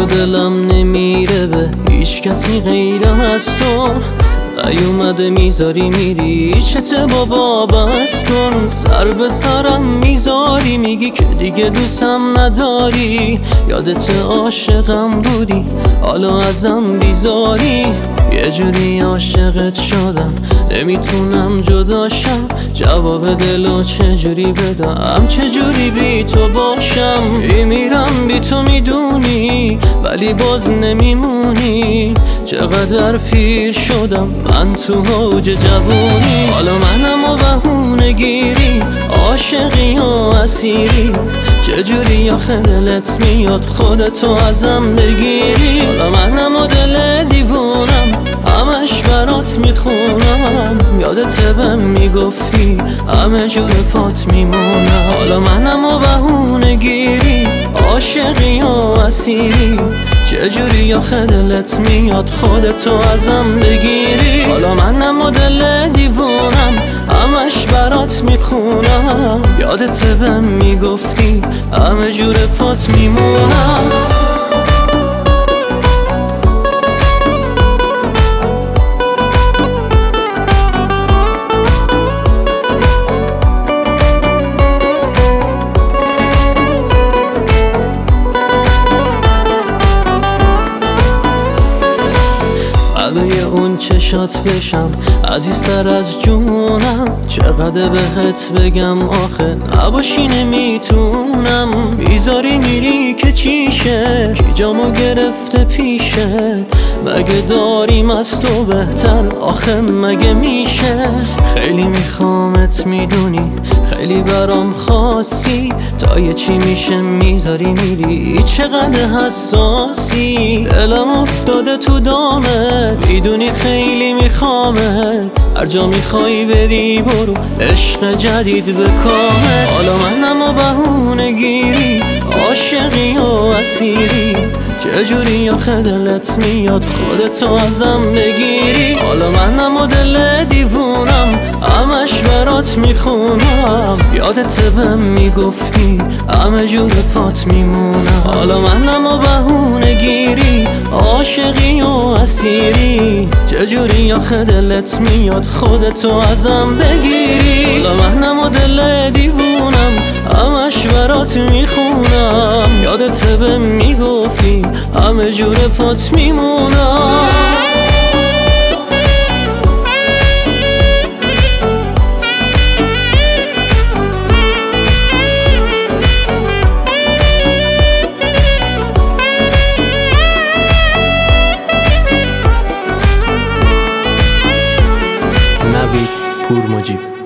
دلم نمیره به هیچ کسی غیر از تو. نیومده میذاری میری چته بابا بس کن. سر به سرم میذاری میگی که دیگه دوستم نداری. یادت عاشقم بودی حالا ازم بیزاری. یه جوری عاشقت شدم نمیتونم جداشم. جواب دلو چجوری بدم چجوری بی تو باشم. میمیرم بی تو میدونی ولی باز نمیمونی. چقدر پیر شدم من تو اوج جوونی. حالا منم و بهونه گیری عاشقی و اسیری. چجوری آخه دلت میاد خودتو ازم بگیری. حالا منم و دل دیوونم همش برات میخونم. یادت بهم میگفتی همه جور پات میمونم. حالا منم و بهونه گیری عاشقی و اسیری. چجوری آخه دلت میاد خودتو ازم بگیری. حالا منم و دل دیوونم همش برات میخونم. یادت بهم میگفتی همه جور پات میمونم. فدای اون چشات بشم عزیزتر از جونم. چقدر بهت بگم آخه نباشی نمیتونم. بیزاری میری که چیشه کی جامو گرفته پیشت. مگه داریم از تو بهتر آخه مگه میشه. خیلی میخوامت میدونی خیلی برام خاصی. تا یه چی میشه میذاری میری چقدر حساسی. دلم افتاده تو دامت میدونی خیلی میخوامت. هر جا میخوای بری برو عشق جدید بکامت. حالا منم و بهونه گیری عاشقی و اسیری. چجوری آخه دلت میاد خودتو ازم بگیری. حالا منم و دل دیوونم همش برات میخونم. یادت بهم میگفتی همه جور پات میمونم. حالا منم و بهونه گیری عاشقی و اسیری. چجوری آخه دلت میاد خودتو ازم بگیری. حالا منم و دل دیوونم همش برات میخونم. یادت بهم میگفتی همه جور پات میمونم. نوید پور مجیب.